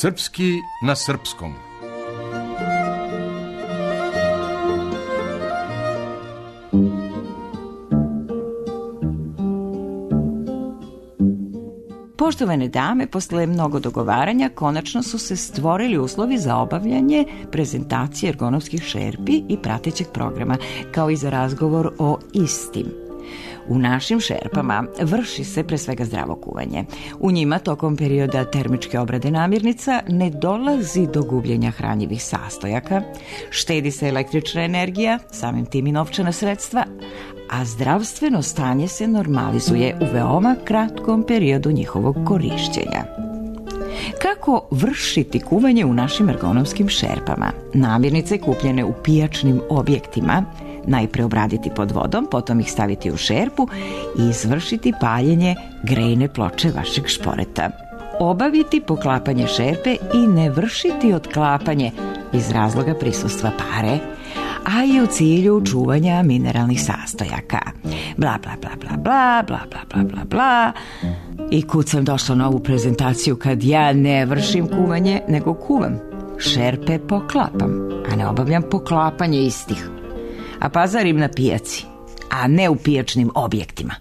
Srpski na srpskom. Poštovane dame, posle mnogo dogovaranja, konačno su se stvorili uslovi za obavljanje prezentacije ergonomskih šerpi i pratećeg programa, kao i za razgovor o istim. U našim šerpama vrši se pre svega zdravo kuvanje. U njima tokom perioda termičke obrade namirnica ne dolazi do gubljenja hranjivih sastojaka, štedi se električna energija, samim tim i novčana sredstva, a zdravstveno stanje se normalizuje u veoma kratkom periodu njihovog korišćenja. Kako vršiti kuvanje u našim ergonomskim šerpama? Namirnice kupljene u pijačnim objektima najpre obraditi pod vodom, potom ih staviti u šerpu i izvršiti paljenje grejne ploče vašeg šporeta. Obaviti poklapanje šerpe i ne vršiti otklapanje iz razloga prisustva pare, a i u cilju čuvanja mineralnih sastojaka. Bla, bla, bla, bla, bla, bla, bla, bla, bla, bla. I kud sam došla na ovu prezentaciju kad ja ne vršim kuvanje, nego kuvam. Šerpe poklapam, a ne obavljam poklapanje istih. A pazarim na pijaci, a ne u pijačnim objektima.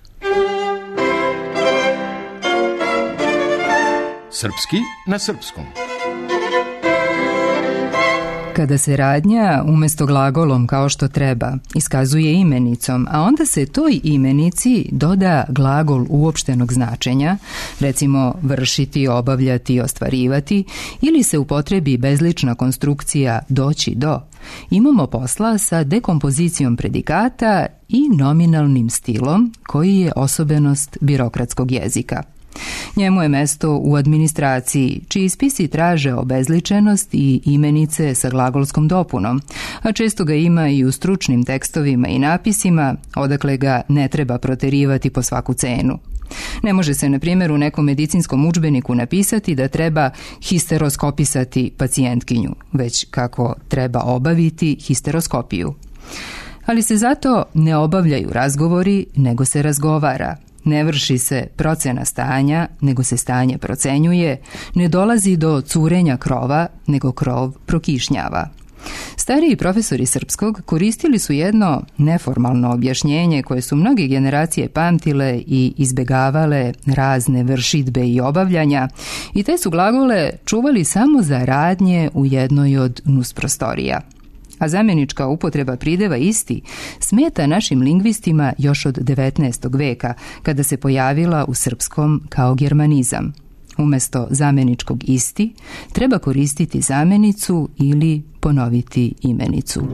Srpski na srpskom. Kada se radnja umjesto glagolom kao što treba iskazuje imenicom, a onda se toj imenici doda glagol uopštenog značenja, recimo vršiti, obavljati, ostvarivati, ili se upotrebi bezlična konstrukcija doći do, imamo posla sa dekompozicijom predikata i nominalnim stilom koji je osobenost birokratskog jezika. Njemu je mesto u administraciji, čiji spisi traže obezličenost i imenice sa glagolskom dopunom, a često ga ima i u stručnim tekstovima i napisima, odakle ga ne treba proterivati po svaku cenu. Ne može se, na primjer, u nekom medicinskom udžbeniku napisati da treba histeroskopisati pacijentkinju, već kako treba obaviti histeroskopiju. Ali se zato ne obavljaju razgovori, nego se razgovara. Ne vrši se procena stanja, nego se stanje procenjuje, ne dolazi do curenja krova, nego krov prokišnjava. Stariji profesori srpskog koristili su jedno neformalno objašnjenje koje su mnoge generacije pamtile i izbegavale razne vršidbe i obavljanja, i te su glagole čuvali samo za radnje u jednoj od nusprostorija. A zamjenička upotreba prideva isti smeta našim lingvistima još od 19. veka, kada se pojavila u srpskom kao germanizam. Umjesto zamjeničkog isti, treba koristiti zamjenicu ili ponoviti imenicu.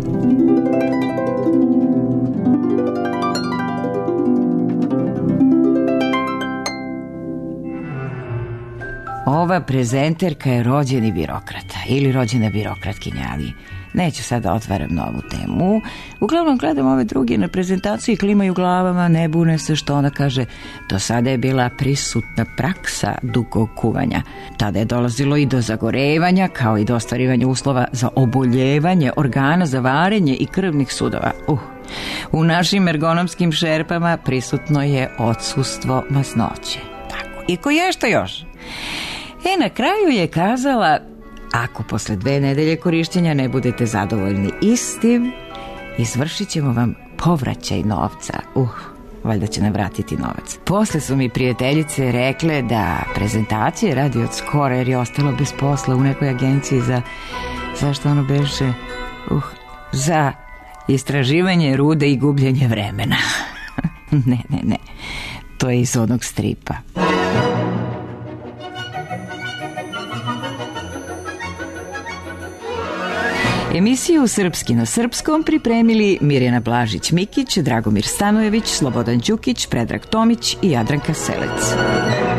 Ova prezenterka je rođeni birokrata ili rođena birokratkinja, ali neću sada otvaram novu temu. Uglavnom gledam ove druge na prezentaciji i klimaju glavama, ne bune se što ona kaže. Do sada je bila prisutna praksa dugog kuvanja. Tada je dolazilo i do zagorevanja, kao i do ostvarivanja uslova za oboljevanje organa za varenje i krvnih sudova. U našim ergonomskim šerpama prisutno je odsustvo masnoće. Tako. I ko je što još? Na kraju je kazala: ako posle 2 nedelje korištenja ne budete zadovoljni istim, izvršit ćemo vam povraćaj novca. Valjda će nam vratiti novac. Posle su mi prijateljice rekle da prezentacije radi od skora, jer je ostalo bez posla u nekoj agenciji za što ono beše? Za istraživanje rude i gubljenje vremena. Ne. To je iz onog stripa. Emisiju Srpski na srpskom pripremili Mirjana Blažić-Mikić, Dragomir Stanojević, Slobodan Đukić, Predrag Tomić i Jadranka Selec.